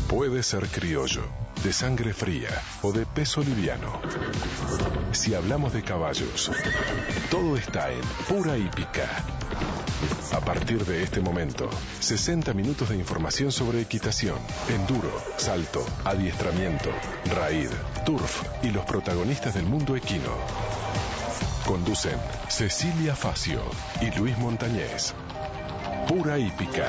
Puede ser criollo, de sangre fría o de peso liviano. Si hablamos de caballos, todo está en Pura Hípica. A partir de este momento, 60 minutos de información sobre equitación, enduro, salto, adiestramiento, raíd, turf y los protagonistas del mundo equino. Conducen Cecilia Facio y Luis Montañez. Pura Hípica.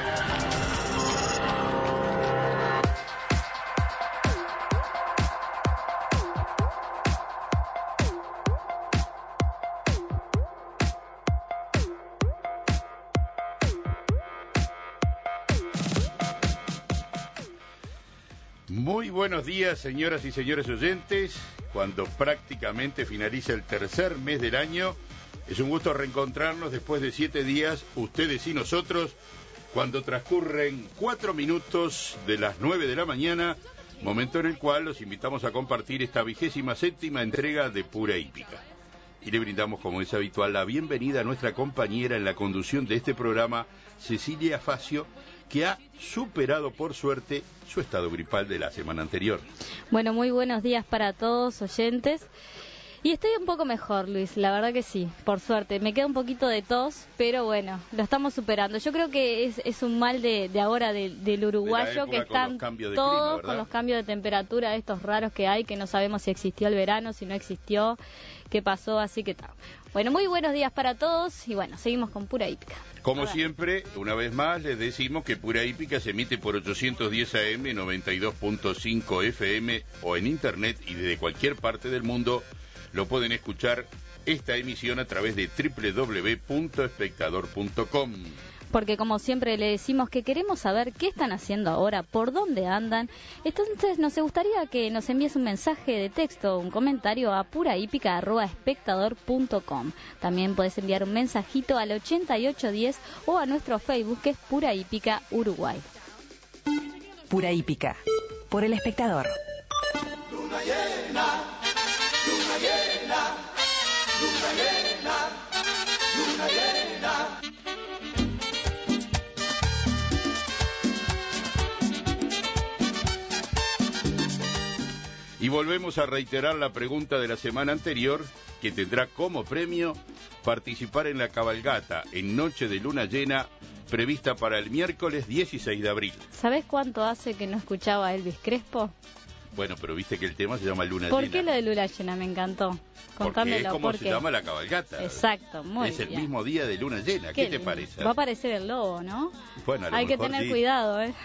Muy buenos días, señoras y señores oyentes. Cuando prácticamente finaliza el tercer mes del año, es un gusto reencontrarnos después de 7 días, ustedes y nosotros, cuando transcurren 4 minutos de las 9 de la mañana, momento en el cual los invitamos a compartir esta 27ª entrega de Pura Hípica. Y le brindamos, como es habitual, la bienvenida a nuestra compañera en la conducción de este programa, Cecilia Facio, que ha superado, por suerte, su estado gripal de la semana anterior. Bueno, muy buenos días para todos oyentes. Y estoy un poco mejor, Luis, la verdad que sí, por suerte. Me queda un poquito de tos, pero bueno, lo estamos superando. Yo creo que es un mal de ahora del uruguayo, que están todos con los cambios de temperatura estos raros que hay, que no sabemos si existió el verano, si no existió, qué pasó, así que tal. Bueno, muy buenos días para todos y bueno, seguimos con Pura Hípica. Como siempre, una vez más, les decimos que Pura Hípica se emite por 810 AM, 92.5 FM o en internet, y desde cualquier parte del mundo lo pueden escuchar esta emisión a través de www.espectador.com. Porque como siempre le decimos que queremos saber qué están haciendo ahora, por dónde andan. Entonces nos gustaría que nos envíes un mensaje de texto o un comentario a purahípica@espectador.com. También puedes enviar un mensajito al 8810 o a nuestro Facebook, que es Pura Hípica Uruguay. Pura Hípica, por El Espectador. Luna llena, luna llena, luna llena, luna llena. Y volvemos a reiterar la pregunta de la semana anterior, que tendrá como premio participar en la cabalgata en noche de luna llena, prevista para el miércoles 16 de abril. ¿Sabés cuánto hace que no escuchaba a Elvis Crespo? Bueno, pero viste que el tema se llama luna llena. ¿Por qué lo de luna llena? Me encantó. Contámelo. Porque es como se llama la cabalgata. Exacto, muy bien. Es el mismo día de luna llena. ¿Qué te parece? Va a aparecer el lobo, ¿no? Bueno, hay que tener cuidado, ¿eh?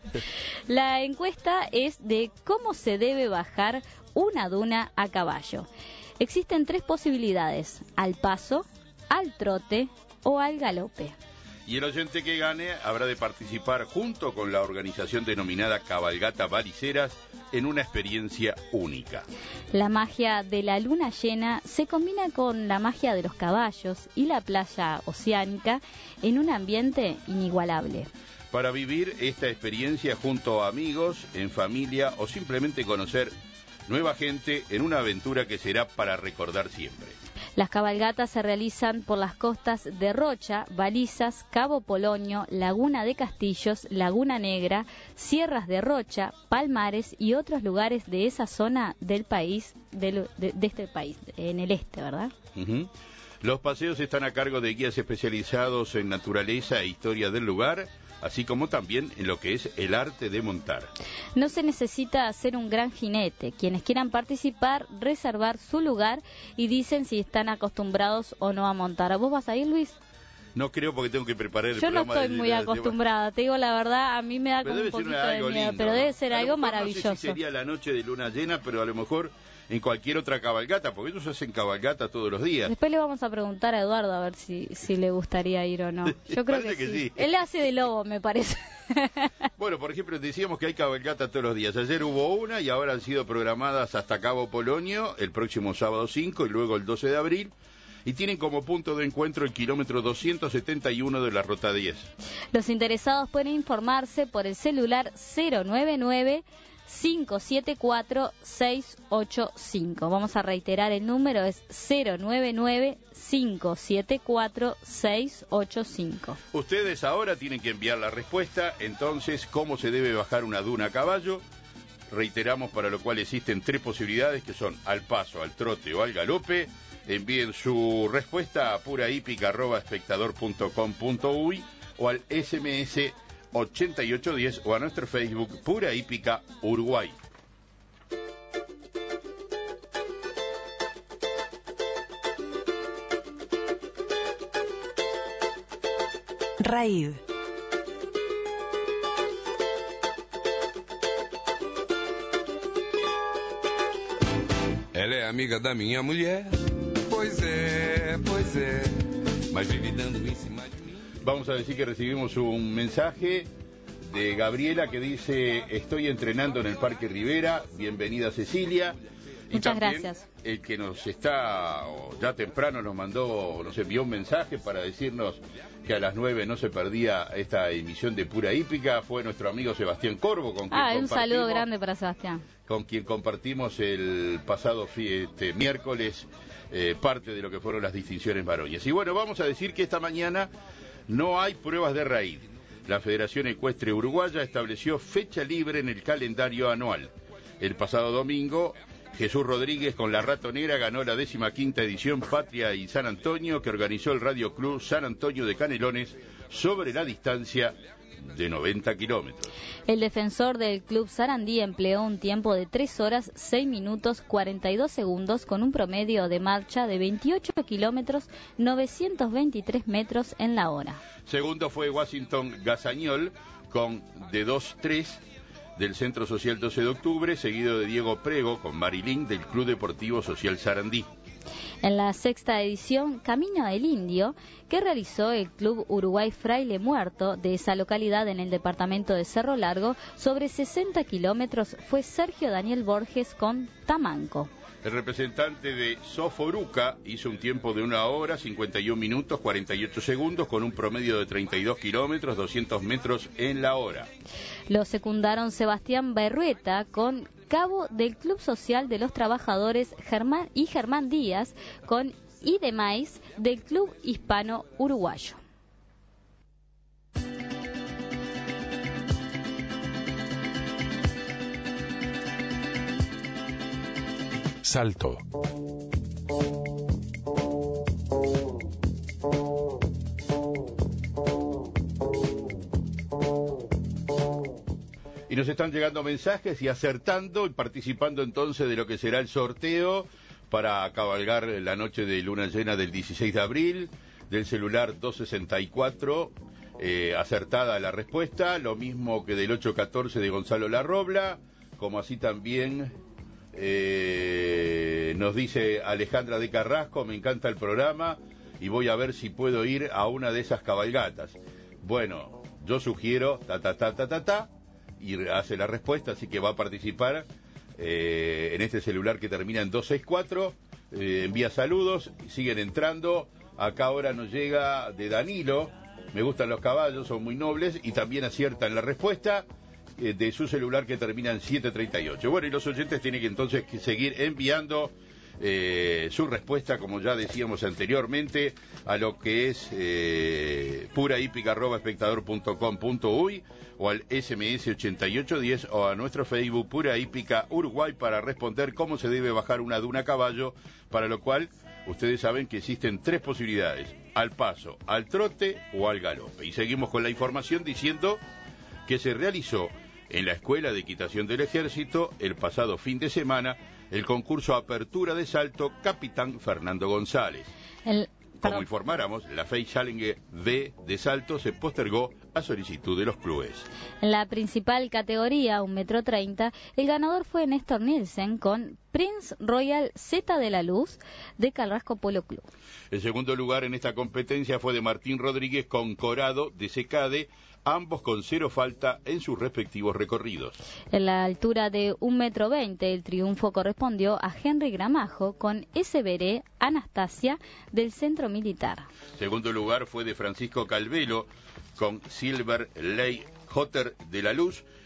La encuesta es de cómo se debe bajar una duna a caballo. Existen 3 posibilidades: al paso, al trote o al galope. Y el oyente que gane habrá de participar junto con la organización denominada Cabalgata Baliceras en una experiencia única. La magia de la luna llena se combina con la magia de los caballos y la playa oceánica en un ambiente inigualable. Para vivir esta experiencia junto a amigos, en familia o simplemente conocer nueva gente en una aventura que será para recordar siempre. Las cabalgatas se realizan por las costas de Rocha, Balizas, Cabo Polonio, Laguna de Castillos, Laguna Negra, Sierras de Rocha, Palmares y otros lugares de esa zona del país, de este país, en el este, ¿verdad? Uh-huh. Los paseos están a cargo de guías especializados en naturaleza e historia del lugar, así como también en lo que es el arte de montar. No se necesita ser un gran jinete. Quienes quieran participar, reservar su lugar y dicen si están acostumbrados o no a montar. ¿Vos vas a ir, Luis? No creo, porque tengo que preparar el programa. Yo no estoy muy acostumbrada, te digo la verdad, a mí me da como un poquito de miedo, lindo, pero debe ser algo maravilloso. No sé si sería la noche de luna llena, pero a lo mejor en cualquier otra cabalgata, porque ellos hacen cabalgata todos los días. Después le vamos a preguntar a Eduardo a ver si le gustaría ir o no. Yo creo que sí. Él hace de lobo, me parece. Bueno, por ejemplo, decíamos que hay cabalgata todos los días. Ayer hubo una y ahora han sido programadas hasta Cabo Polonio el próximo sábado 5 y luego el 12 de abril. Y tienen como punto de encuentro el kilómetro 271 de la Ruta 10. Los interesados pueden informarse por el celular 099 099-574-685. Vamos a reiterar el número, es 099-574-685. Ustedes ahora tienen que enviar la respuesta, entonces, ¿cómo se debe bajar una duna a caballo? Reiteramos, para lo cual existen 3 posibilidades, que son al paso, al trote o al galope. Envíen su respuesta a purahípica@espectador.com.uy o al SMS 8810 o a nuestro Facebook Pura Hípica Uruguay. Raid. Ela é amiga da minha mulher. Pois é, mas vive dando em cima de mim. Vamos a decir que recibimos un mensaje de Gabriela que dice: estoy entrenando en el Parque Rivera, bienvenida Cecilia. Y Muchas también gracias. El que nos está, ya temprano nos envió un mensaje para decirnos que a las 9 no se perdía esta emisión de Pura Hípica, fue nuestro amigo Sebastián Corvo, con quien Un saludo grande para Sebastián. Con quien compartimos el pasado miércoles parte de lo que fueron las distinciones varoñas. Y bueno, vamos a decir que esta mañana no hay pruebas de raíz. La Federación Ecuestre Uruguaya estableció fecha libre en el calendario anual. El pasado domingo, Jesús Rodríguez con la Ratonera ganó la 15ª edición Patria y San Antonio, que organizó el Radio Club San Antonio de Canelones sobre la distancia de 90 kilómetros. El defensor del Club Sarandí empleó un tiempo de 3 horas, 6 minutos, 42 segundos con un promedio de marcha de 28 kilómetros, 923 metros en la hora. Segundo fue Washington Gazañol con de 2-3 del Centro Social 12 de Octubre, seguido de Diego Prego con Marilín del Club Deportivo Social Sarandí. En la 6ª edición, Camino del Indio, que realizó el Club Uruguay Fraile Muerto de esa localidad en el departamento de Cerro Largo, sobre 60 kilómetros, fue Sergio Daniel Borges con Tamanco. El representante de Soforuca hizo un tiempo de 1 hora, 51 minutos, 48 segundos, con un promedio de 32 kilómetros, 200 metros en la hora. Lo secundaron Sebastián Berrueta con Cabo del Club Social de los Trabajadores Germán Díaz con Y de Maíz del Club Hispano Uruguayo. Salto. Y nos están llegando mensajes y acertando y participando entonces de lo que será el sorteo para cabalgar la noche de luna llena del 16 de abril, del celular 264, acertada la respuesta, lo mismo que del 814 de Gonzalo Larrobla, como así también nos dice Alejandra de Carrasco: me encanta el programa y voy a ver si puedo ir a una de esas cabalgatas. Bueno, yo sugiero y hace la respuesta, así que va a participar en este celular que termina en 264, envía saludos, siguen entrando. Acá ahora nos llega de Danilo: me gustan los caballos, son muy nobles, y también aciertan la respuesta de su celular que termina en 738. Bueno, y los oyentes tienen que entonces seguir enviando su respuesta, como ya decíamos anteriormente, a lo que es purahípica@espectador.com.uy o al SMS 8810 o a nuestro Facebook Pura Hípica Uruguay para responder cómo se debe bajar una duna a caballo, para lo cual ustedes saben que existen 3 posibilidades: al paso, al trote o al galope. Y seguimos con la información diciendo que se realizó en la Escuela de Equitación del Ejército el pasado fin de semana el concurso Apertura de Salto Capitán Fernando González. Como informáramos, la FEI Challenger D de salto se postergó a solicitud de los clubes. En la principal categoría, 1,30 m, el ganador fue Néstor Nielsen con Prince Royal Z de la Luz de Carrasco Polo Club. El segundo lugar en esta competencia fue de Martín Rodríguez con Corado de Secade, ambos con 0 falta en sus respectivos recorridos. En la altura de 1,20 m, el triunfo correspondió a Henry Gramajo con SBR Anastasia del Centro Militar. Segundo lugar fue de Francisco Calvelo con Silver Ley Hotter de la Luz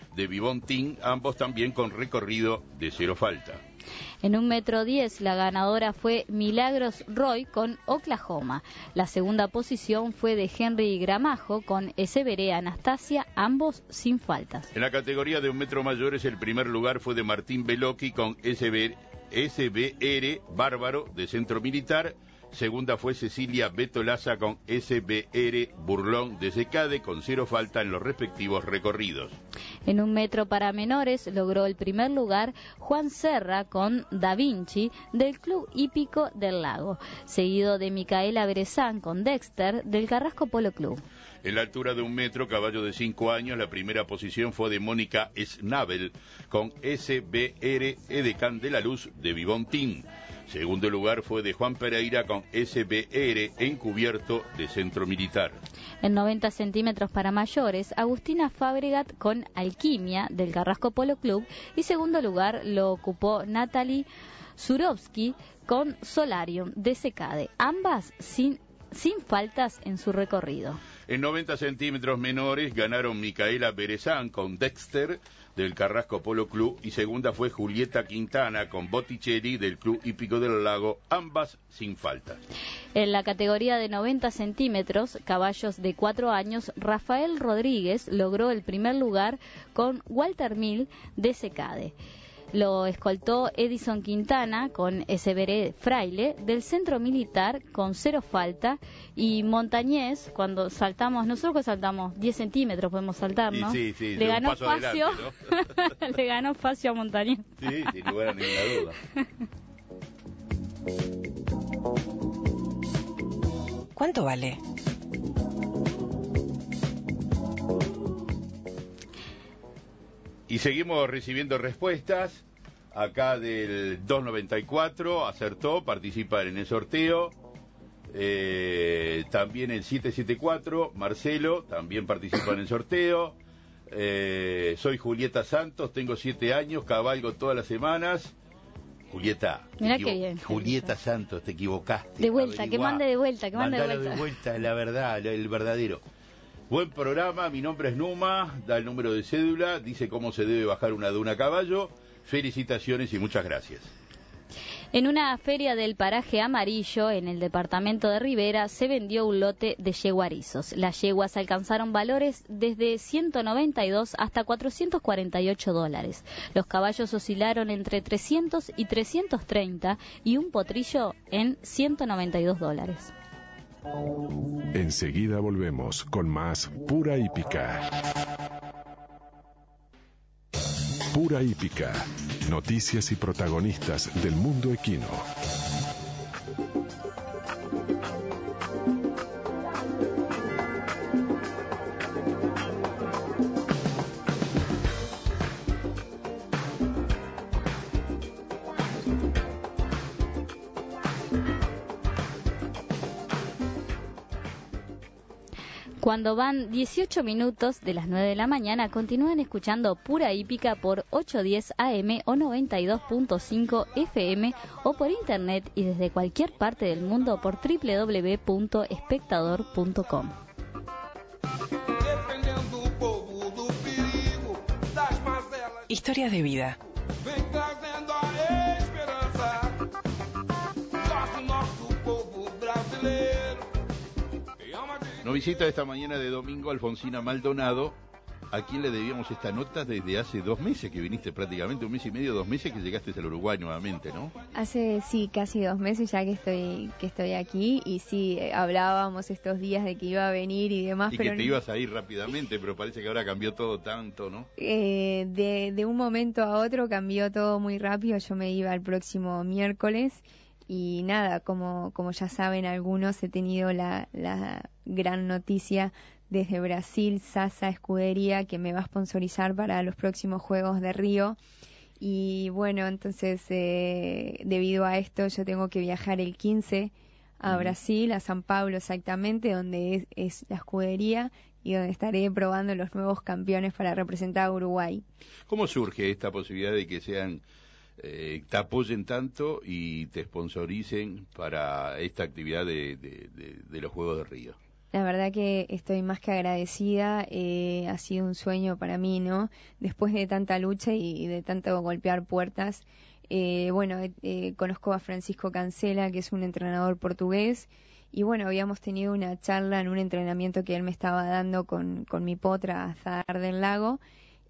de Vivontín, ambos también con recorrido de 0 falta. En 1,10 metros, la ganadora fue Milagros Roy con Oklahoma. La segunda posición fue de Henry Gramajo con SBR Anastasia, ambos sin faltas. En la categoría de 1 metro mayores, el primer lugar fue de Martín Belocchi con SBR Bárbaro de Centro Militar. Segunda fue Cecilia Betolaza con SBR Burlón de Secade con 0 falta en los respectivos recorridos. En 1 metro para menores logró el primer lugar Juan Serra con Da Vinci del Club Hípico del Lago, seguido de Micaela Berezán con Dexter del Carrasco Polo Club. En la altura de 1 metro, caballo de 5 años, la primera posición fue de Mónica Snabel con SBR Edecán de la Luz de Vivontín. Segundo lugar fue de Juan Pereira con SBR Encubierto de Centro Militar. En 90 centímetros para mayores, Agustina Fabregat con Alquimia del Carrasco Polo Club y segundo lugar lo ocupó Natalie Zurovsky con Solarium de Secade, ambas sin faltas en su recorrido. En 90 centímetros menores ganaron Micaela Berezán con Dexter del Carrasco Polo Club y segunda fue Julieta Quintana con Botticelli del Club Hípico del Lago, ambas sin falta. En la categoría de 90 centímetros, caballos de 4 años, Rafael Rodríguez logró el primer lugar con Walter Mill de Secade. Lo escoltó Edison Quintana con SBR Fraile del Centro Militar con 0 falta y Montañés, cuando saltamos, nosotros que saltamos 10 centímetros podemos saltar, ¿no? Sí, le ganó espacio, adelante, ¿no? le ganó espacio a Montañés. Sí, sin lugar a ninguna duda. ¿Cuánto vale? Y seguimos recibiendo respuestas. Acá del 294, acertó, participa en el sorteo. También el 774, Marcelo, también participa en el sorteo. Soy Julieta Santos, tengo 7 años, cabalgo todas las semanas. Julieta, mirá qué bien, Julieta Santos, te equivocaste. De vuelta, que mande de vuelta, Mandalo de vuelta, la verdad, el verdadero. Buen programa, mi nombre es Numa, da el número de cédula, dice cómo se debe bajar una duna a caballo. Felicitaciones y muchas gracias. En una feria del paraje Amarillo, en el departamento de Rivera, se vendió un lote de yeguarizos. Las yeguas alcanzaron valores desde 192 hasta $448. Los caballos oscilaron entre 300 y 330 y un potrillo en $192. Enseguida volvemos con más Pura Hípica. Pura Hípica. Noticias y protagonistas del mundo equino. Cuando van 18 minutos de las 9 de la mañana, continúan escuchando Pura Hípica por 810 AM o 92.5 FM o por internet y desde cualquier parte del mundo por www.espectador.com. Historias de vida. Nos visita esta mañana de domingo Alfonsina Maldonado, a quien le debíamos esta nota desde hace 2 meses que viniste, prácticamente 1 mes y medio, 2 meses que llegaste al Uruguay nuevamente, ¿no? Hace, sí, casi 2 meses ya que estoy aquí y sí, hablábamos estos días de que iba a venir y demás. Y pero que te ibas a ir rápidamente, pero parece que ahora cambió todo tanto, ¿no? De un momento a otro cambió todo muy rápido, yo me iba el próximo miércoles. Y nada, como ya saben algunos, he tenido la gran noticia desde Brasil, Sasa Escudería, que me va a sponsorizar para los próximos Juegos de Río. Y bueno, entonces, debido a esto, yo tengo que viajar el 15 a Brasil, a San Pablo exactamente, donde es la escudería y donde estaré probando los nuevos campeones para representar a Uruguay. ¿Cómo surge esta posibilidad de que te apoyen tanto y te sponsoricen para esta actividad de los Juegos de Río? La verdad que estoy más que agradecida, ha sido un sueño para mí, ¿no? Después de tanta lucha y de tanto golpear puertas, conozco a Francisco Cancela, que es un entrenador portugués, y bueno, habíamos tenido una charla en un entrenamiento que él me estaba dando con mi potra Azahar del Lago,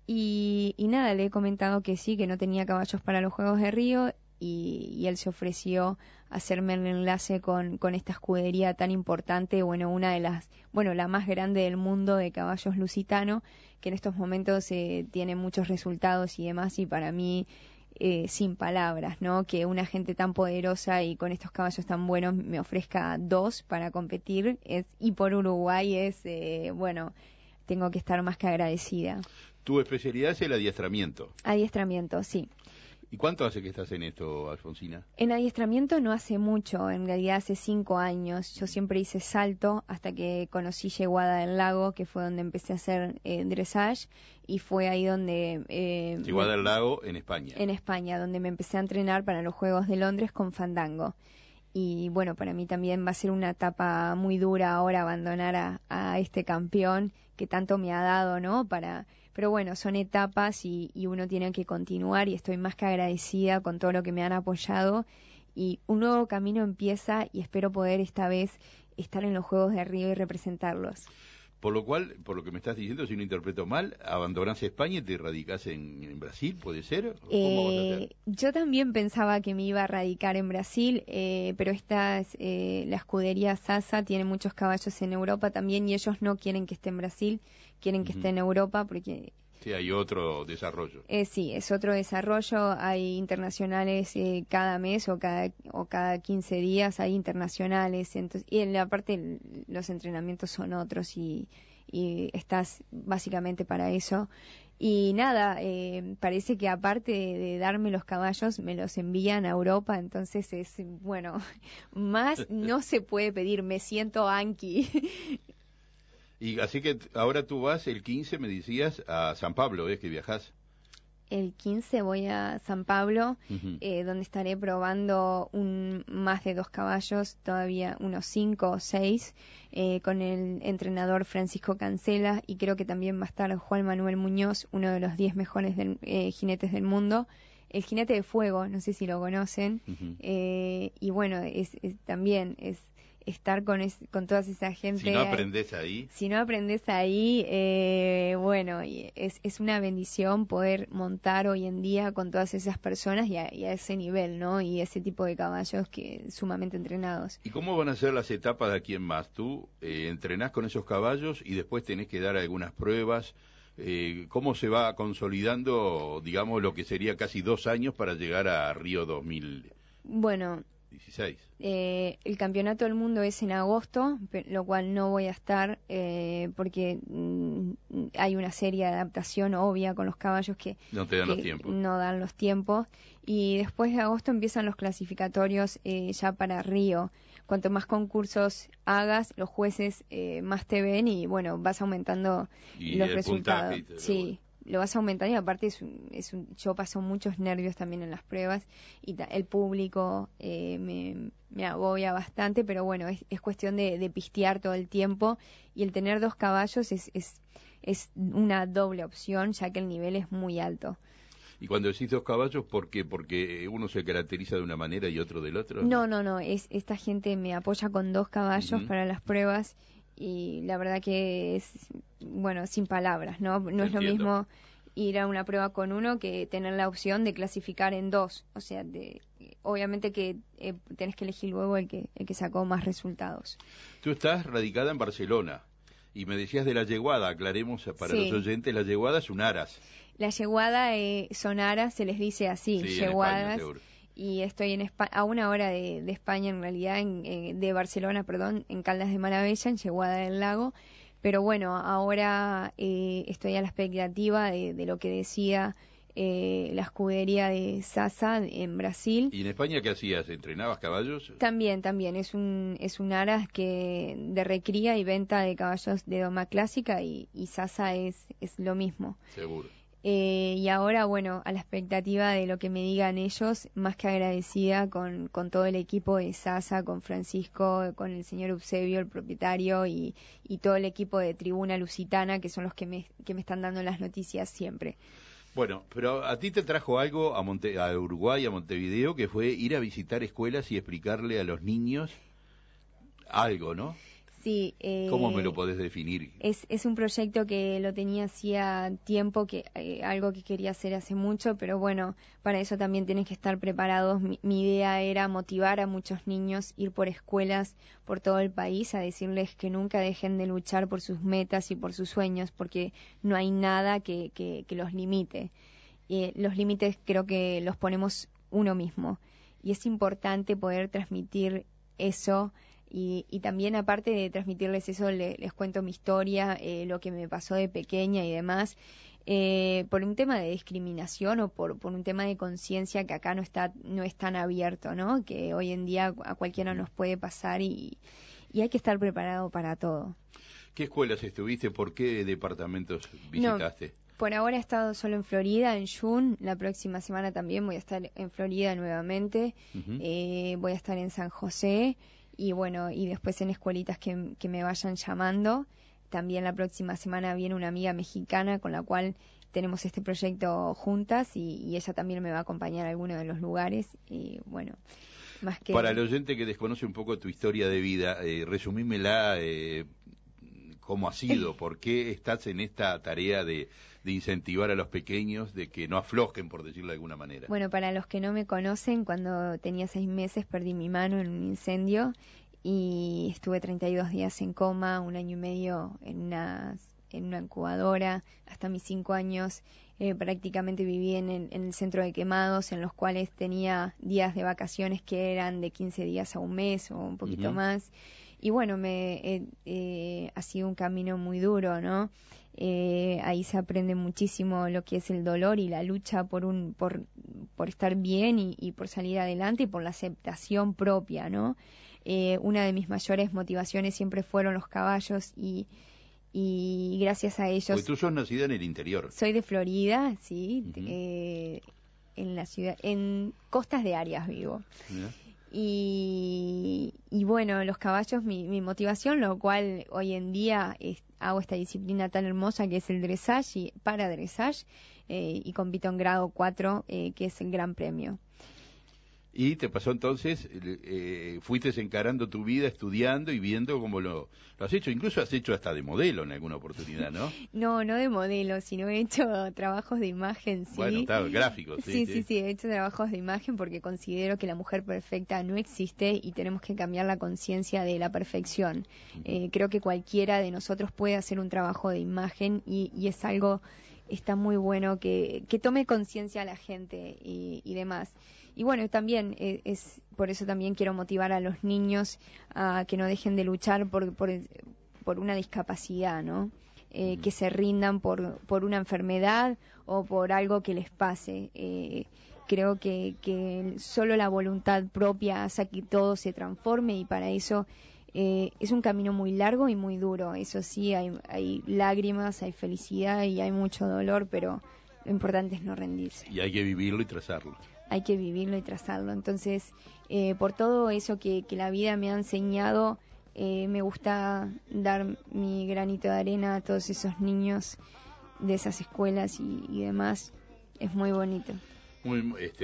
y nada, le he comentado que sí, que no tenía caballos para los Juegos de Río, y él se ofreció a hacerme el enlace con esta escudería tan importante, una de las, la más grande del mundo de caballos lusitano, que en estos momentos tiene muchos resultados y demás, y para mí, sin palabras, ¿no? Que una gente tan poderosa y con estos caballos tan buenos me ofrezca 2 para competir, y por Uruguay tengo que estar más que agradecida. Tu especialidad es el adiestramiento. Adiestramiento, sí. ¿Y cuánto hace que estás en esto, Alfonsina? En adiestramiento no hace mucho, en realidad hace 5 años. Yo siempre hice salto hasta que conocí Yeguada del Lago, que fue donde empecé a hacer dressage, y fue ahí donde... Yeguada del Lago en España. En España, donde me empecé a entrenar para los Juegos de Londres con Fandango. Y bueno, para mí también va a ser una etapa muy dura ahora abandonar a este campeón que tanto me ha dado, ¿no? Pero bueno, son etapas y uno tiene que continuar, y estoy más que agradecida con todo lo que me han apoyado, y un nuevo camino empieza y espero poder esta vez estar en los Juegos de Río y representarlos. Por lo cual, por lo que me estás diciendo, si no interpreto mal, abandonás España y te radicás en Brasil, ¿puede ser? ¿Cómo vas a hacer? Yo también pensaba que me iba a radicar en Brasil, pero la escudería Sasa tiene muchos caballos en Europa también, y ellos no quieren que esté en Brasil, quieren que esté en Europa porque... Sí, hay otro desarrollo. Sí, es otro desarrollo. Hay internacionales cada mes o cada 15 días hay internacionales. Entonces, y en la parte los entrenamientos son otros y estás básicamente para eso. Y nada, parece que aparte de darme los caballos, me los envían a Europa. Entonces más no se puede pedir. Me siento Anki. Y así que ahora tú vas el 15, me decías, a San Pablo, ¿es que viajás? El 15 voy a San Pablo, donde estaré probando más de 2 caballos, todavía unos 5 o 6, con el entrenador Francisco Cancela, y creo que también va a estar Juan Manuel Muñoz, uno de los 10 mejores jinetes del mundo. El jinete de fuego, no sé si lo conocen, y bueno, también es estar con toda esa gente. Si no aprendes ahí. Si no aprendes ahí, es una bendición poder montar hoy en día con todas esas personas y a ese nivel, ¿no? Y ese tipo de caballos que sumamente entrenados. ¿Y cómo van a ser las etapas de aquí en más? Tú entrenás con esos caballos y después tenés que dar algunas pruebas. ¿Cómo se va consolidando, digamos, lo que sería casi 2 años para llegar a Río 2016? El campeonato del mundo es en agosto, lo cual no voy a estar porque hay una serie de adaptación obvia con los caballos que no te dan los tiempos. No dan los tiempos, y después de agosto empiezan los clasificatorios ya para Río. Cuanto más concursos hagas, los jueces más te ven y vas aumentando los resultados. Sí. Lo vas aumentando, y aparte yo paso muchos nervios también en las pruebas, y el público me agobia bastante, pero bueno, es cuestión de pistear todo el tiempo, y el tener 2 caballos es una doble opción, ya que el nivel es muy alto. Y cuando decís 2 caballos, ¿por qué? ¿Porque uno se caracteriza de una manera y otro del otro? No, esta gente me apoya con 2 caballos para las pruebas, y la verdad que es, sin palabras, ¿no? No es lo mismo ir a una prueba con uno que tener la opción de clasificar en 2. O sea, obviamente que tenés que elegir luego el que sacó más resultados. Tú estás radicada en Barcelona, y me decías de la yeguada, aclaremos para los oyentes, la yeguada es un aras. La yeguada son aras, se les dice así, yeguadas. Y estoy a 1 hora de España, en realidad, de Barcelona, en Caldas de Maravilla, en Yeguada del Lago. Pero bueno, ahora estoy a la expectativa de lo que decía la escudería de Sasa en Brasil. ¿Y en España qué hacías? ¿Entrenabas caballos? También. Es un aras de recría y venta de caballos de doma clásica, y Sasa es lo mismo. Seguro. Y ahora, bueno, a la expectativa de lo que me digan ellos, más que agradecida con todo el equipo de Sasa, con Francisco, con el señor Eusebio, el propietario, y todo el equipo de Tribuna Lusitana, que son los que me están dando las noticias siempre. Bueno, pero a ti te trajo algo a Uruguay, a Montevideo, que fue ir a visitar escuelas y explicarle a los niños algo, ¿no? Sí. ¿Cómo me lo podés definir? Es un proyecto que lo tenía hacía tiempo, algo que quería hacer hace mucho, pero bueno, para eso también tienes que estar preparados. Mi idea era motivar a muchos niños, ir por escuelas por todo el país, a decirles que nunca dejen de luchar por sus metas y por sus sueños, porque no hay nada que los limite. Los límites creo que los ponemos uno mismo, y es importante poder transmitir eso. Y también, aparte de transmitirles eso, les cuento mi historia, lo que me pasó de pequeña y demás, por un tema de discriminación o por un tema de conciencia que acá no es tan abierto, ¿no? Que hoy en día a cualquiera nos puede pasar y hay que estar preparado para todo. ¿Qué escuelas estuviste? ¿Por qué departamentos visitaste? No, por ahora he estado solo en Florida, en June. La próxima semana también voy a estar en Florida nuevamente. Voy a estar en San José. Y bueno, y después en escuelitas que me vayan llamando. También la próxima semana viene una amiga mexicana con la cual tenemos este proyecto juntas y ella también me va a acompañar a alguno de los lugares. Y bueno, más que... Para el oyente que desconoce un poco tu historia de vida, resumímela, cómo ha sido, por qué estás en esta tarea de incentivar a los pequeños, de que no aflojen, por decirlo de alguna manera. Bueno, para los que no me conocen, cuando tenía 6 meses perdí mi mano en un incendio y estuve 32 días en coma, 1 año y medio en una incubadora. Hasta mis 5 años prácticamente viví en el centro de quemados, en los cuales tenía días de vacaciones que eran de 15 días a un mes o un poquito más. Y bueno, ha sido un camino muy duro, ¿no? Ahí se aprende muchísimo lo que es el dolor y la lucha por estar bien y por salir adelante y por la aceptación propia, ¿no? Una de mis mayores motivaciones siempre fueron los caballos y gracias a ellos... Porque tú sos nacida en el interior. Soy de Florida, sí, en la ciudad, en Costas de Arias vivo. Y bueno, los caballos, mi motivación, lo cual hoy en día hago esta disciplina tan hermosa que es el dressage y para dressage, y compito en grado 4, que es el Gran Premio. Y te pasó entonces, fuiste encarando tu vida, estudiando y viendo cómo lo has hecho. Incluso has hecho hasta de modelo en alguna oportunidad, ¿no? No de modelo, sino he hecho trabajos de imagen, sí. Bueno, claro, gráficos, sí. Sí, he hecho trabajos de imagen porque considero que la mujer perfecta no existe y tenemos que cambiar la conciencia de la perfección. Creo que cualquiera de nosotros puede hacer un trabajo de imagen y es algo, está muy bueno que tome conciencia a la gente y demás. Y bueno, también por eso también quiero motivar a los niños a que no dejen de luchar por una discapacidad, ¿no? Que se rindan por una enfermedad o por algo que les pase. Creo que solo la voluntad propia hace que todo se transforme y para eso es un camino muy largo y muy duro. Eso sí, hay lágrimas, hay felicidad y hay mucho dolor, pero lo importante es no rendirse. Y hay que vivirlo y trazarlo. Hay que vivirlo y trazarlo. Entonces, por todo eso que la vida me ha enseñado, me gusta dar mi granito de arena a todos esos niños de esas escuelas y demás. Es muy bonito. Muy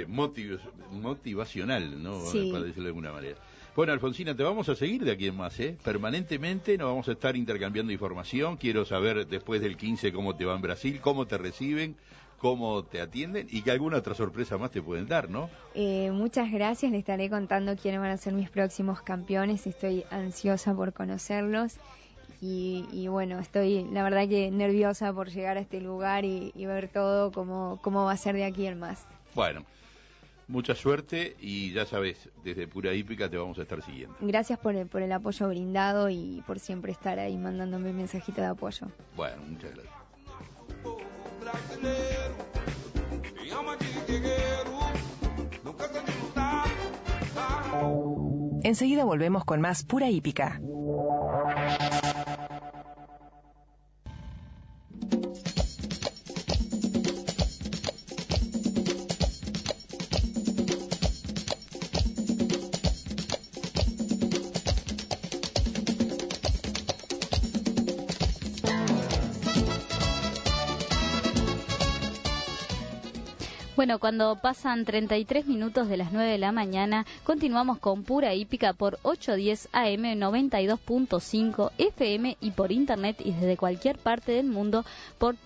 motivacional, ¿no? Sí. Para decirlo de alguna manera. Bueno, Alfonsina, te vamos a seguir de aquí en más, permanentemente nos vamos a estar intercambiando información. Quiero saber después del 15 cómo te va en Brasil, cómo te reciben, cómo te atienden y que alguna otra sorpresa más te pueden dar, ¿no? Muchas gracias, le estaré contando quiénes van a ser mis próximos campeones. Estoy ansiosa por conocerlos y bueno, estoy la verdad que nerviosa por llegar a este lugar y ver todo cómo va a ser de aquí en más. Bueno, mucha suerte y ya sabes, desde Pura Hípica te vamos a estar siguiendo. Gracias por el apoyo brindado y por siempre estar ahí mandándome un mensajito de apoyo. Bueno, muchas gracias. Enseguida volvemos con más Pura Hípica. Bueno, cuando pasan 33 minutos de las 9 de la mañana, continuamos con Pura Hípica por 810 AM 92.5 FM y por internet y desde cualquier parte del mundo por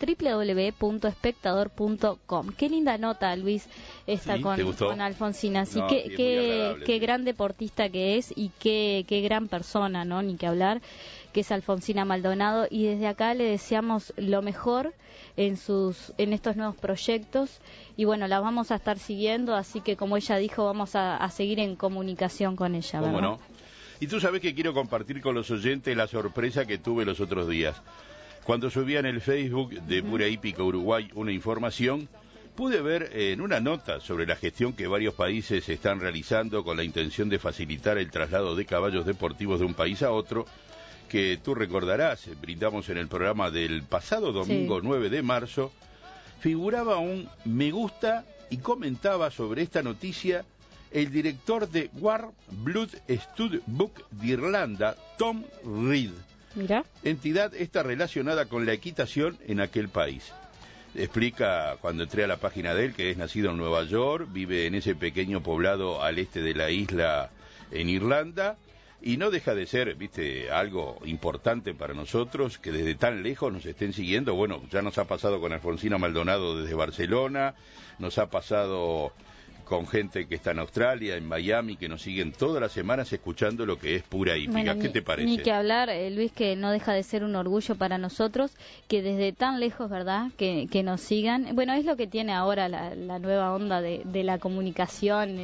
www.espectador.com. Qué linda nota, Luis, esta ¿Sí? con Alfonsina. Así No, que sí, muy qué gran deportista que es y qué gran persona, ¿no? Ni que hablar, que es Alfonsina Maldonado, y desde acá le deseamos lo mejor en estos nuevos proyectos, y bueno, la vamos a estar siguiendo, así que como ella dijo, vamos a seguir en comunicación con ella, ¿verdad? ¿Cómo no? Y tú sabes que quiero compartir con los oyentes la sorpresa que tuve los otros días. Cuando subía en el Facebook de Pura Hípica Uruguay una información, pude ver en una nota sobre la gestión que varios países están realizando con la intención de facilitar el traslado de caballos deportivos de un país a otro, que tú recordarás, brindamos en el programa del pasado domingo 9 de marzo, figuraba un me gusta y comentaba sobre esta noticia el director de War Blood Stud Book de Irlanda, Tom Reed, Mira. entidad esta relacionada con la equitación en aquel país. Explica, cuando entré a la página de él, que es nacido en Nueva York, vive en ese pequeño poblado al este de la isla en Irlanda, y no deja de ser, viste, algo importante para nosotros que desde tan lejos nos estén siguiendo. Bueno, ya nos ha pasado con Alfonsina Maldonado desde Barcelona, nos ha pasado con gente que está en Australia, en Miami, que nos siguen todas las semanas escuchando lo que es Pura Hípica. Bueno, ¿Qué te parece? Ni que hablar, Luis, que no deja de ser un orgullo para nosotros que desde tan lejos, ¿verdad?, que nos sigan. Bueno, es lo que tiene ahora la nueva onda de la comunicación,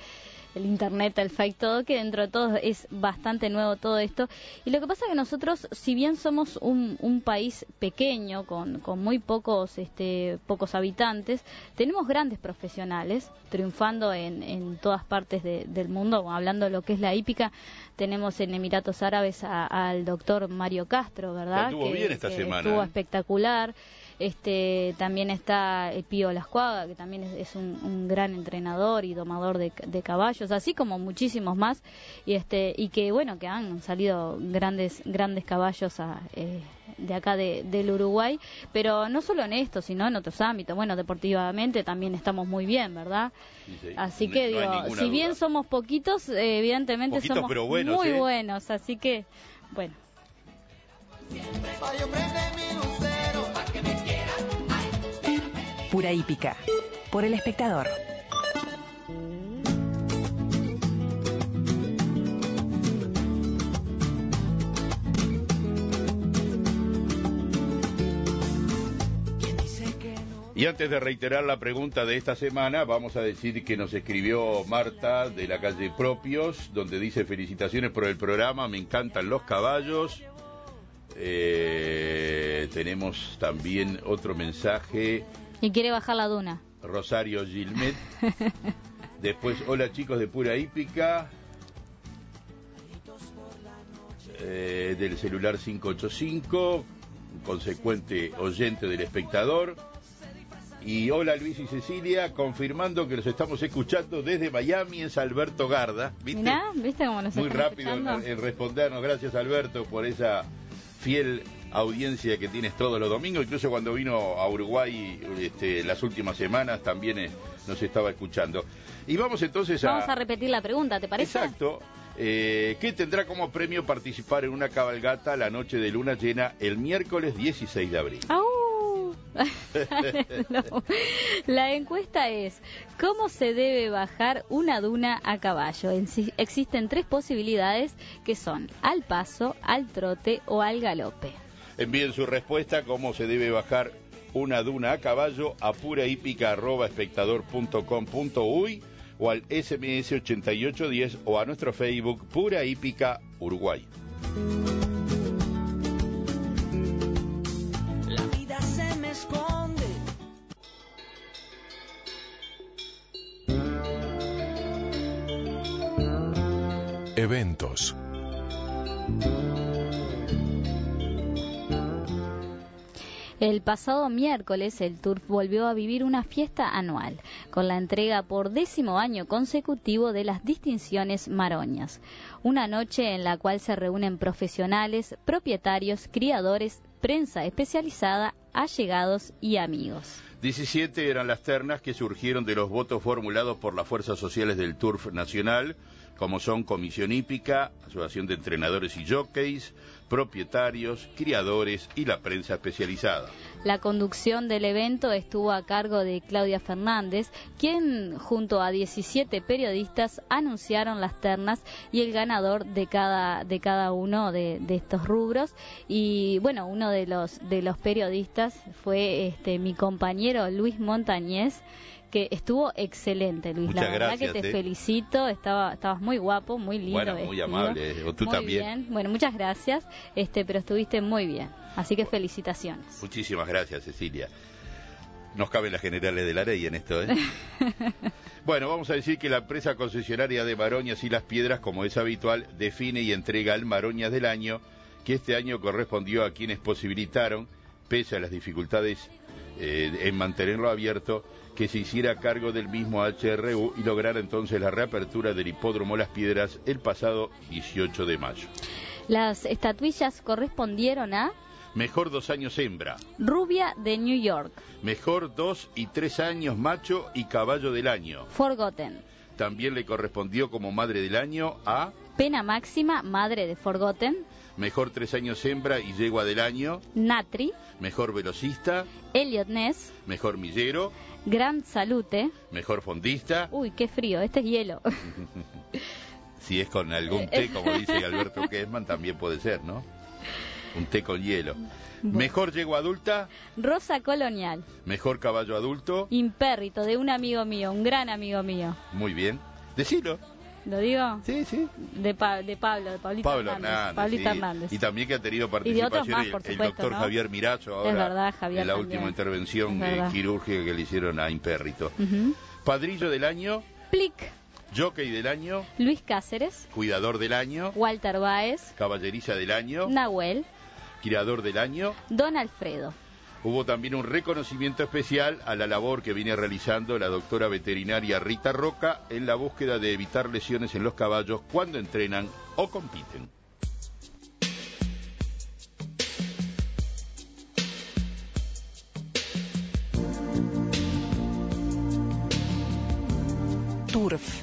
el internet, el fake, todo, que dentro de todo es bastante nuevo todo esto. Y lo que pasa es que nosotros, si bien somos un país pequeño, con muy pocos habitantes, tenemos grandes profesionales triunfando en todas partes del mundo. Hablando de lo que es la hípica, tenemos en Emiratos Árabes al doctor Mario Castro, ¿verdad? Estuvo bien esta semana. Estuvo espectacular. También está el Pío Lascuaga, que también es un gran entrenador y domador de caballos, así como muchísimos más, y que bueno, que han salido grandes caballos de acá del Uruguay, pero no solo en esto, sino en otros ámbitos. Bueno, deportivamente también estamos muy bien, ¿verdad? Sí. Así que no digo, si bien somos poquitos, evidentemente poquitos, somos pero buenos, muy buenos, así que bueno. Pura Hípica, por El Espectador. Y antes de reiterar la pregunta de esta semana, vamos a decir que nos escribió Marta de la calle Propios, donde dice: felicitaciones por el programa, me encantan los caballos. Tenemos también otro mensaje. Y quiere bajar la duna. Rosario Gilmet. Después, hola chicos de Pura Hípica. Del celular 585, consecuente oyente del Espectador. Y hola Luis y Cecilia, confirmando que los estamos escuchando desde Miami, es Alberto Garda. ¿Viste? Mirá, ¿viste cómo nos Muy están rápido escuchando? en respondernos. Gracias Alberto por esa fiel audiencia que tienes todos los domingos. Incluso cuando vino a Uruguay las últimas semanas también nos estaba escuchando. Y vamos entonces Vamos a repetir la pregunta, ¿te parece? Exacto. ¿Qué tendrá como premio participar en una cabalgata la noche de luna llena el miércoles 16 de abril? ¡Au! No. La encuesta es: ¿cómo se debe bajar una duna a caballo? Existen 3 posibilidades, que son al paso, al trote o al galope. Envíen su respuesta: cómo se debe bajar una duna a caballo, a purahípica@espectador.com.uy o al SMS 8810 o a nuestro Facebook Pura Hípica Uruguay. La vida se me esconde. Eventos. El pasado miércoles el Turf volvió a vivir una fiesta anual, con la entrega por 10º año consecutivo de las distinciones Maroñas. Una noche en la cual se reúnen profesionales, propietarios, criadores, prensa especializada, allegados y amigos. 17 eran las ternas que surgieron de los votos formulados por las fuerzas sociales del Turf Nacional, como son Comisión Hípica, Asociación de Entrenadores y Jockeys, propietarios, criadores y la prensa especializada. La conducción del evento estuvo a cargo de Claudia Fernández, quien junto a 17 periodistas anunciaron las ternas y el ganador de cada uno de estos rubros. Y bueno, uno de los periodistas fue mi compañero Luis Montañez, que estuvo excelente, Luis. Muchas la verdad gracias, que te felicito, estabas muy guapo, muy lindo. Bueno, muy amable, o tú muy también. Bien. Bueno, muchas gracias, pero estuviste muy bien, así que felicitaciones. Muchísimas gracias, Cecilia. Nos caben las generales de la ley en esto, ¿eh? Bueno, vamos a decir que la empresa concesionaria de Maroñas y Las Piedras, como es habitual, define y entrega el Maroñas del año, que este año correspondió a quienes posibilitaron, pese a las dificultades en mantenerlo abierto, que se hiciera cargo del mismo HRU y lograra entonces la reapertura del hipódromo Las Piedras el pasado 18 de mayo. Las estatuillas correspondieron a Mejor 2 años hembra, Rubia de New York, Mejor 2 y 3 años macho y caballo del año. Forgotten. También le correspondió como madre del año a Pena Máxima, madre de Forgotten, Mejor 3 años hembra y yegua del año, Natri, Mejor velocista, Elliot Ness, Mejor millero, Grand Salute. Mejor fondista. Uy, qué frío, este es hielo. Si es con algún té, como dice Alberto Kessman, también puede ser, ¿no? Un té con hielo. Bueno. Mejor yegua adulta, Rosa Colonial, Mejor caballo adulto. Impérrito, de un amigo mío, un gran amigo mío. Muy bien. Decilo. ¿Lo digo? Sí, sí. De Pablito Hernández. Pablito sí. Hernández. Y también que ha tenido Y de otros participación más, por el supuesto, doctor ¿no? Javier Mirazo ahora, Es verdad, Javier en la también. última intervención Es verdad. quirúrgica que le hicieron a Impérrito. Ujú. Padrillo del año, Plic, jockey del año, Luis Cáceres, cuidador del año, Walter Báez, caballeriza del año, Nahuel, criador del año. Don Alfredo. Hubo también un reconocimiento especial a la labor que viene realizando la doctora veterinaria Rita Roca en la búsqueda de evitar lesiones en los caballos cuando entrenan o compiten. Turf.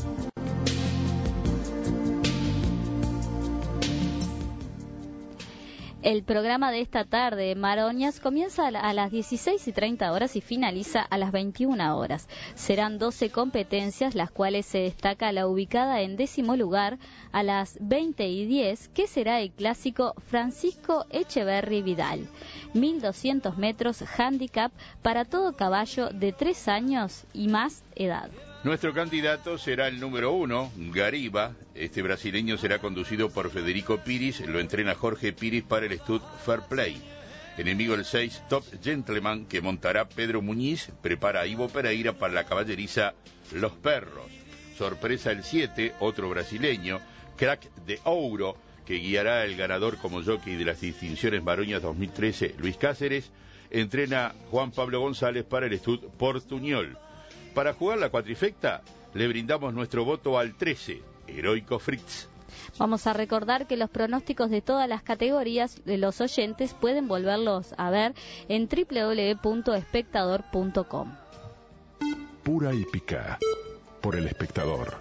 El programa de esta tarde, Maroñas, comienza a las 16:30 horas y finaliza a las 21 horas. Serán 12 competencias, las cuales se destaca la ubicada en 10º lugar a las 20:10, que será el clásico Francisco Echeverry Vidal. 1.200 metros handicap para todo caballo de 3 años y más edad. Nuestro candidato será el número 1, Gariba. Este brasileño será conducido por Federico Piris, lo entrena Jorge Piris para el Stud Fair Play. Enemigo el 6, Top Gentleman, que montará Pedro Muñiz, prepara a Ivo Pereira para la caballeriza Los Perros. Sorpresa el 7, otro brasileño, Crack de Ouro, que guiará el ganador como jockey de las distinciones Maroñas 2013, Luis Cáceres, entrena Juan Pablo González para el Stud Portuñol. Para jugar la cuatrifecta, le brindamos nuestro voto al 13, Heroico Fritz. Vamos a recordar que los pronósticos de todas las categorías de los oyentes pueden volverlos a ver en www.espectador.com. Pura hípica, por El Espectador.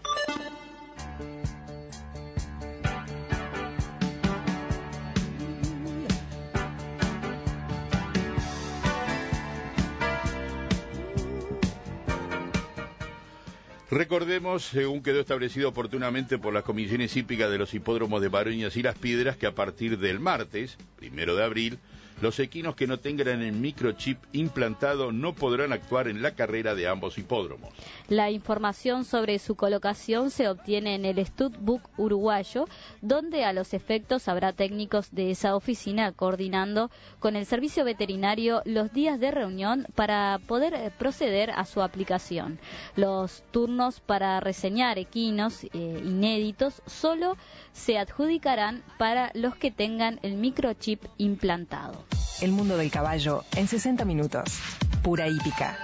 Recordemos, según quedó establecido oportunamente por las comisiones hípicas de los hipódromos de Maroñas y Las Piedras, que a partir del martes, 1 de abril, los equinos que no tengan el microchip implantado no podrán actuar en la carrera de ambos hipódromos. La información sobre su colocación se obtiene en el Studbook uruguayo, donde a los efectos habrá técnicos de esa oficina coordinando con el servicio veterinario los días de reunión para poder proceder a su aplicación. Los turnos para reseñar equinos inéditos solo se adjudicarán para los que tengan el microchip implantado. El mundo del caballo en 60 minutos. Pura hípica.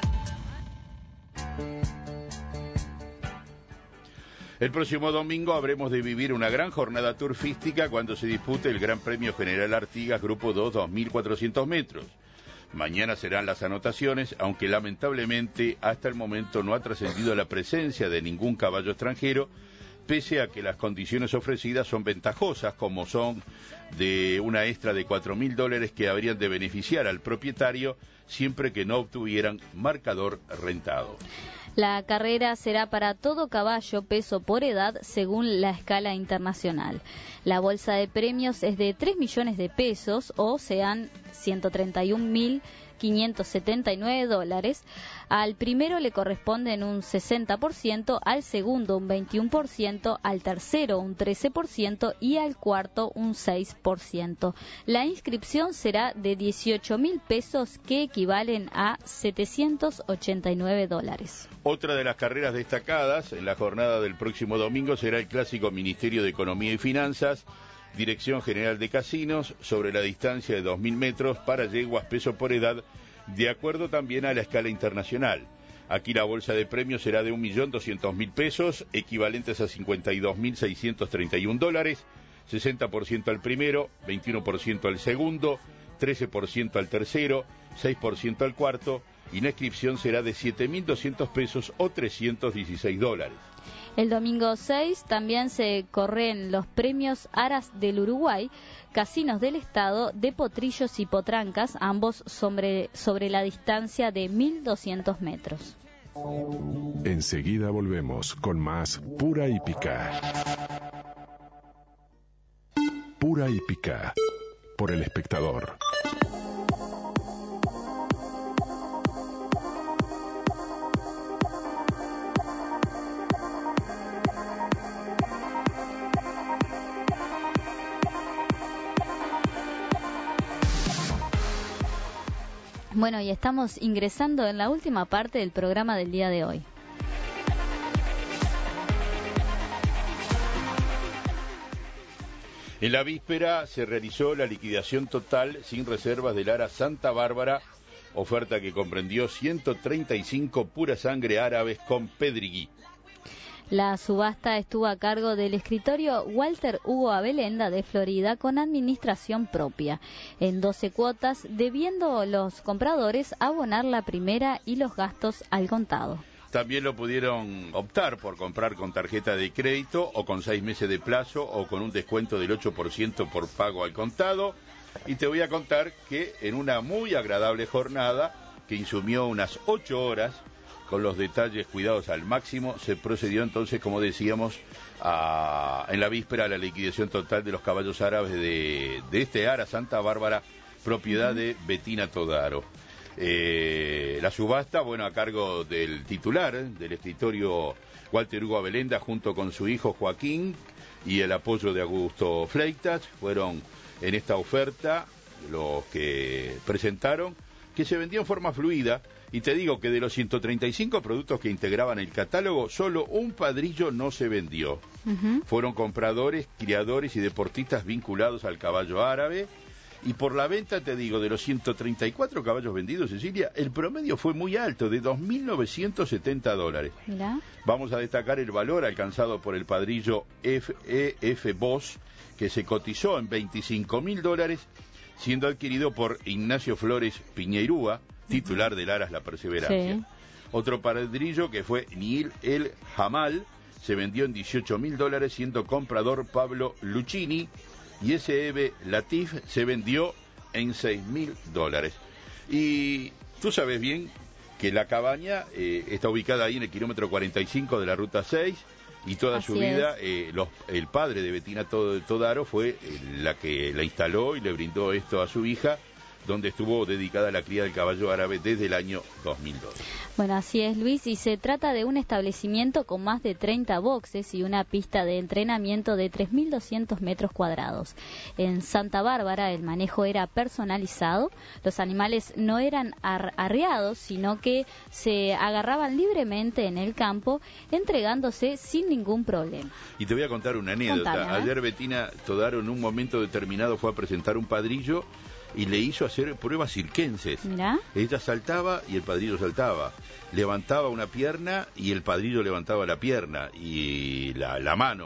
El próximo domingo habremos de vivir una gran jornada turfística cuando se dispute el Gran Premio General Artigas Grupo 2 2.400 metros. Mañana serán las anotaciones, aunque lamentablemente hasta el momento no ha trascendido la presencia de ningún caballo extranjero, pese a que las condiciones ofrecidas son ventajosas, como son de una extra de $4.000 que habrían de beneficiar al propietario siempre que no obtuvieran marcador rentado. La carrera será para todo caballo, peso por edad, según la escala internacional. La bolsa de premios es de 3 millones de pesos, o sean $131.579. Al primero le corresponden un 60%, al segundo un 21%, al tercero un 13% y al cuarto un 6%. La inscripción será de 18.000 pesos, que equivalen a $789. Otra de las carreras destacadas en la jornada del próximo domingo será el clásico Ministerio de Economía y Finanzas, Dirección General de Casinos, sobre la distancia de 2.000 metros para yeguas peso por edad, de acuerdo también a la escala internacional. Aquí la bolsa de premios será de 1.200.000 pesos, equivalentes a $52.631, 60% al primero, 21% al segundo, 13% al tercero, 6% al cuarto, y la inscripción será de 7.200 pesos o $316. El domingo 6 también se corren los premios Aras del Uruguay, Casinos del Estado, de Potrillos y Potrancas, ambos sobre la distancia de 1.200 metros. Enseguida volvemos con más Pura Hípica. Pura Hípica, por El Espectador. Bueno, y estamos ingresando en la última parte del programa del día de hoy. En la víspera se realizó la liquidación total sin reservas del Ara Santa Bárbara, oferta que comprendió 135 pura sangre árabes con pedriguí. La subasta estuvo a cargo del escritorio Walter Hugo Abelenda de Florida, con administración propia, en 12 cuotas, debiendo los compradores abonar la primera y los gastos al contado. También lo pudieron optar por comprar con tarjeta de crédito o con 6 meses de plazo o con un descuento del 8% por pago al contado. Y te voy a contar que en una muy agradable jornada, que insumió unas 8 horas, con los detalles cuidados al máximo, se procedió entonces, como decíamos, en la víspera a la liquidación total de los caballos árabes de este Ara Santa Bárbara, propiedad de Bettina Todaro. La subasta, bueno, a cargo del titular del escritorio Walter Hugo Abelenda, junto con su hijo Joaquín y el apoyo de Augusto Fleitas, fueron en esta oferta los que presentaron, que se vendió en forma fluida. Y te digo que de los 135 productos que integraban el catálogo, solo un padrillo no se vendió. Fueron compradores, criadores y deportistas vinculados al caballo árabe. Y por la venta, te digo, de los 134 caballos vendidos, Cecilia, el promedio fue muy alto, de $2.970. Mirá. Vamos a destacar el valor alcanzado por el padrillo F.E.F. Boss, que se cotizó en $25.000, siendo adquirido por Ignacio Flores Piñeirúa, titular del Aras La Perseverancia. Sí. Otro padrillo, que fue Nil El Jamal, se vendió en $18.000, siendo comprador Pablo Lucchini, y S.E.B. Latif se vendió en $6.000. Y tú sabes bien que la cabaña está ubicada ahí en el kilómetro 45 de la ruta 6, y toda Así su vida el padre de Bettina Todaro fue la que la instaló y le brindó esto a su hija, donde estuvo dedicada a la cría del caballo árabe desde el año 2002. Bueno, así es, Luis, y se trata de un establecimiento con más de 30 boxes y una pista de entrenamiento de 3.200 metros cuadrados. En Santa Bárbara el manejo era personalizado, los animales no eran arreados, sino que se agarraban libremente en el campo, entregándose sin ningún problema. Y te voy a contar una anécdota. Contame, Ayer Bettina Todaro en un momento determinado fue a presentar un padrillo y le hizo hacer pruebas circenses. Mirá. Ella saltaba y el padrillo saltaba, levantaba una pierna y el padrillo levantaba la pierna y la mano,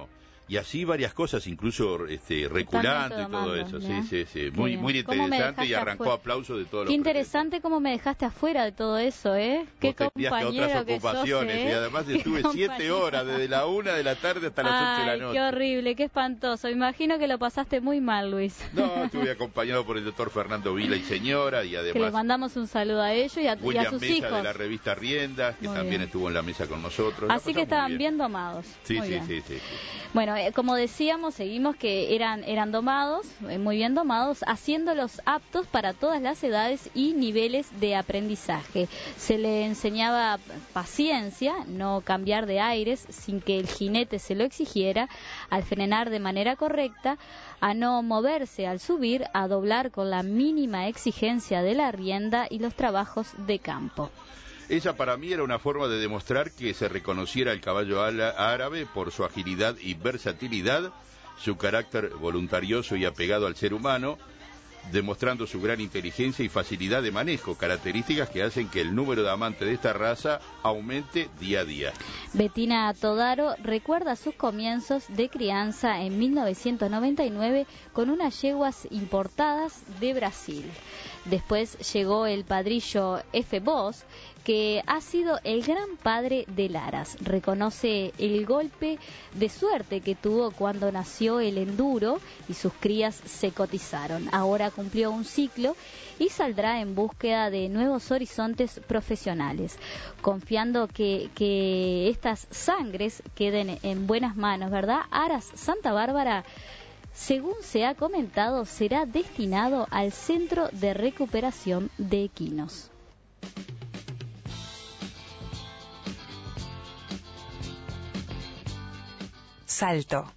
y así varias cosas, incluso reculante y todo eso. Sí. Muy interesante y arrancó aplauso de todos los Qué interesante cómo me dejaste afuera de todo eso, ¿eh? Qué compañero que sos, y además estuve 7 horas, desde la 1 de la tarde hasta las 8 de la noche. Qué horrible, qué espantoso. Imagino que lo pasaste muy mal, Luis. No, estuve acompañado por el doctor Fernando Vila y señora, y además... Que le mandamos un saludo a ellos y a sus Mesa, hijos. de la revista Riendas, que también estuvo en la mesa con nosotros. Así que estaban bien domados. Sí. Bueno, como decíamos, seguimos que eran domados, muy bien domados, haciéndolos aptos para todas las edades y niveles de aprendizaje. Se le enseñaba paciencia, no cambiar de aires sin que el jinete se lo exigiera, al frenar de manera correcta, a no moverse al subir, a doblar con la mínima exigencia de la rienda y los trabajos de campo. Esa para mí era una forma de demostrar que se reconociera el caballo árabe por su agilidad y versatilidad, su carácter voluntarioso y apegado al ser humano, demostrando su gran inteligencia y facilidad de manejo, características que hacen que el número de amantes de esta raza aumente día a día. Bettina Todaro recuerda sus comienzos de crianza en 1999 con unas yeguas importadas de Brasil. Después llegó el padrillo F. Boss, que ha sido el gran padre de Laras. Reconoce el golpe de suerte que tuvo cuando nació el enduro y sus crías se cotizaron. Ahora cumplió un ciclo y saldrá en búsqueda de nuevos horizontes profesionales, confiando que estas sangres queden en buenas manos, ¿verdad? Aras Santa Bárbara, según se ha comentado, será destinado al Centro de Recuperación de Equinos. Salto.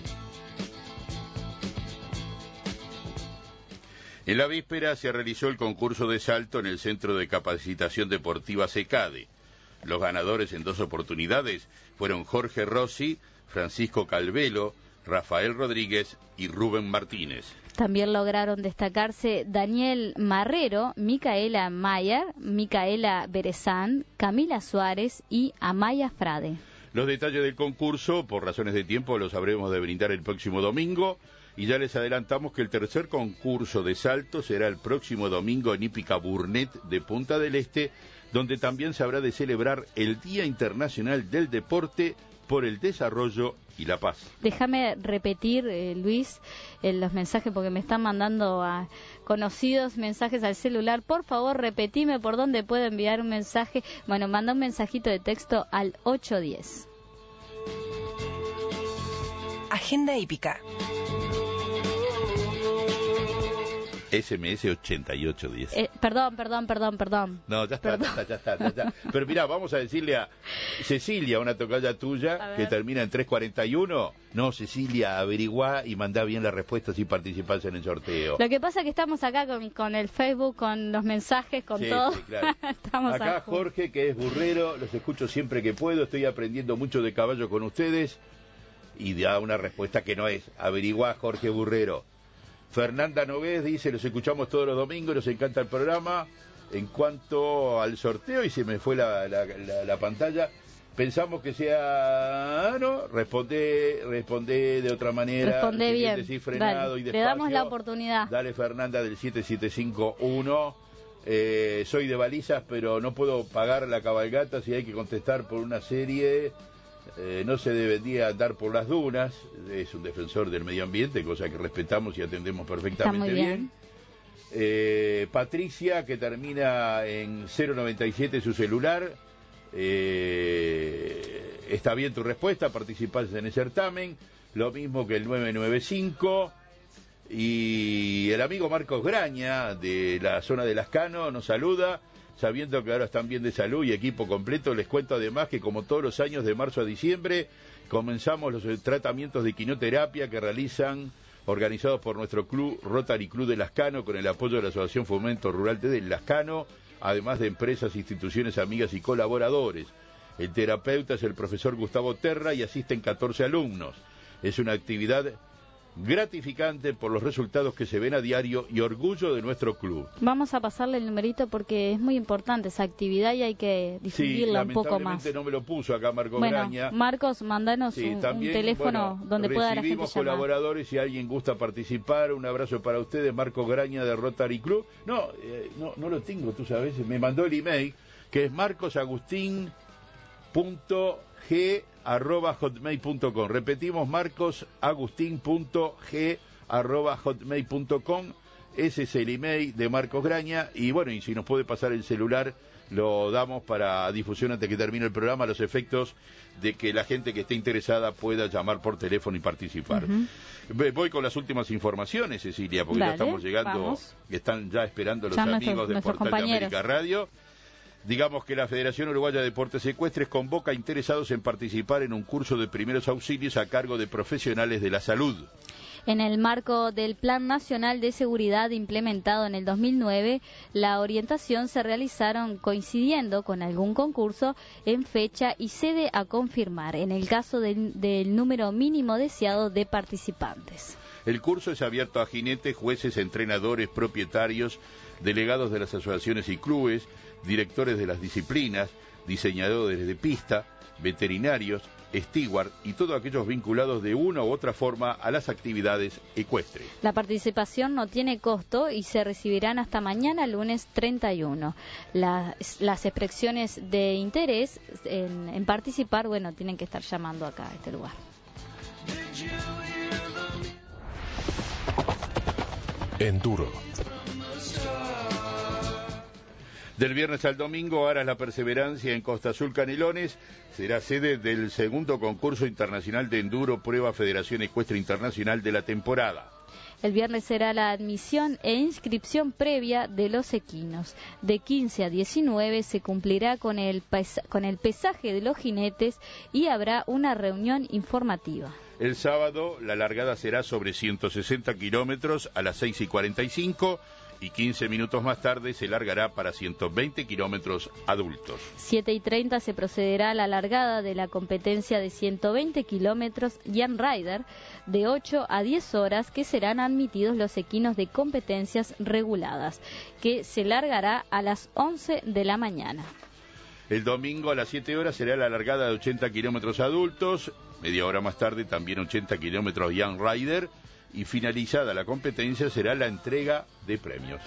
En la víspera se realizó el concurso de salto en el Centro de Capacitación Deportiva SECADE. Los ganadores en 2 oportunidades fueron Jorge Rossi, Francisco Calvelo, Rafael Rodríguez y Rubén Martínez. También lograron destacarse Daniel Marrero, Micaela Mayer, Micaela Berezán, Camila Suárez y Amaya Frade. Los detalles del concurso, por razones de tiempo, los habremos de brindar el próximo domingo. Y ya les adelantamos que el tercer concurso de salto será el próximo domingo en Hípica Burnet de Punta del Este, donde también se habrá de celebrar el Día Internacional del Deporte por el Desarrollo y la Paz. Déjame repetir, Luis, los mensajes, porque me están mandando a conocidos mensajes al celular. Por favor, repetime por dónde puedo enviar un mensaje. Bueno, manda un mensajito de texto al 810. Agenda hípica. SMS 8810. Perdón. No, ya está. Pero mirá, vamos a decirle a Cecilia, una tocaya tuya, que termina en 341. No, Cecilia, averiguá y mandá bien la respuesta si participás en el sorteo. Lo que pasa es que estamos acá con el Facebook, con los mensajes, con todo. Sí, claro. Estamos acá Jorge, que es burrero, los escucho siempre que puedo, estoy aprendiendo mucho de caballo con ustedes. Y da una respuesta que no es. Averiguá, Jorge Burrero. Fernanda Nogués dice, los escuchamos todos los domingos, nos encanta el programa. En cuanto al sorteo, y se me fue la pantalla, pensamos que sea... no, responde de otra manera. Responde bien. Decir frenado. Dale, y despacio. Le damos la oportunidad. Dale, Fernanda, del 7751. Soy de Balizas, pero no puedo pagar la cabalgata si hay que contestar por una serie... no se debería dar por las dunas. Es un defensor del medio ambiente, cosa que respetamos y atendemos perfectamente bien. Patricia, que termina en 097 su celular, está bien tu respuesta, participás en el certamen, lo mismo que el 995. Y el amigo Marcos Graña, de la zona de Lascano, nos saluda, sabiendo que ahora están bien de salud y equipo completo. Les cuento además que, como todos los años, de marzo a diciembre comenzamos los tratamientos de quimioterapia que realizan, organizados por nuestro club Rotary Club de Lascano, con el apoyo de la Asociación Fomento Rural de Lascano, además de empresas, instituciones, amigas y colaboradores. El terapeuta es el profesor Gustavo Terra y asisten 14 alumnos. Es una actividad gratificante por los resultados que se ven a diario y orgullo de nuestro club. Vamos a pasarle el numerito porque es muy importante esa actividad y hay que difundirla un poco más. Lamentablemente no me lo puso acá Marcos Graña. Marcos, mandanos un teléfono donde pueda la gente llamar. Recibimos colaboradores, si alguien gusta participar, un abrazo para ustedes, Marcos Graña de Rotary Club. No lo tengo, tú sabes, me mandó el email, que es marcosagustin.g@hotmail.com. Repetimos, marcosagustin.g@hotmail.com. Ese es el email de Marcos Graña. Y bueno, y si nos puede pasar el celular, lo damos para difusión antes que termine el programa, a los efectos de que la gente que esté interesada pueda llamar por teléfono y participar. Voy con las últimas informaciones, Cecilia, porque ya estamos llegando, están ya esperando los amigos de Portal de América Radio. Digamos que la Federación Uruguaya de Deportes Ecuestres convoca a interesados en participar en un curso de primeros auxilios a cargo de profesionales de la salud. En el marco del Plan Nacional de Seguridad implementado en el 2009, la orientación se realizaron coincidiendo con algún concurso en fecha y sede a confirmar, en el caso del número mínimo deseado de participantes. El curso es abierto a jinetes, jueces, entrenadores, propietarios, delegados de las asociaciones y clubes, directores de las disciplinas, diseñadores de pista, veterinarios, steward y todos aquellos vinculados de una u otra forma a las actividades ecuestres. La participación no tiene costo y se recibirán hasta mañana, lunes 31. Las expresiones de interés en participar, tienen que estar llamando acá a este lugar. Enduro. Del viernes al domingo, Aras La Perseverancia en Costa Azul Canelones será sede del segundo concurso internacional de enduro Prueba Federación Ecuestre Internacional de la temporada. El viernes será la admisión e inscripción previa de los equinos. De 15 a 19 se cumplirá con el pesaje de los jinetes y habrá una reunión informativa. El sábado la largada será sobre 160 kilómetros a las 6:45 y 15 minutos más tarde se largará para 120 kilómetros adultos. 7:30 se procederá a la largada de la competencia de 120 kilómetros Young Rider de 8 a 10 horas, que serán admitidos los equinos de competencias reguladas, que se largará a las 11 de la mañana. El domingo a las 7 horas será la largada de 80 kilómetros adultos, media hora más tarde también 80 kilómetros Young Rider, y finalizada la competencia será la entrega de premios.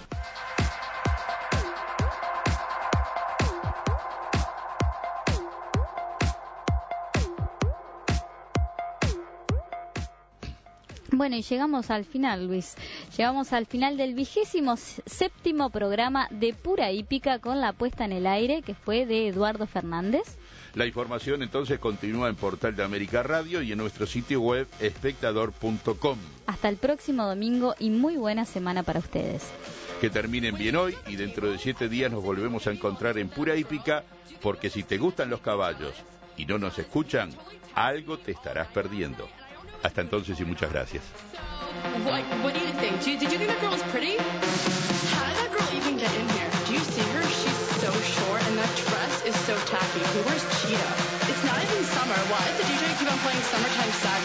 Bueno, y llegamos al final, Luis. Llegamos al final del 27º programa de Pura Hípica con la puesta en el aire, que fue de Eduardo Fernández. La información entonces continúa en Portal de América Radio y en nuestro sitio web espectador.com. Hasta el próximo domingo y muy buena semana para ustedes. Que terminen bien hoy y dentro de 7 días nos volvemos a encontrar en Pura Hípica, porque si te gustan los caballos y no nos escuchan, algo te estarás perdiendo. Hasta entonces y muchas gracias. What do you think? Did you think that girl was pretty? How did that girl even get in here? Do you see her? She's so short and that dress is so tacky. Who wears cheetah? It's not even summer. Why does the DJ keep on playing Summertime Sadness?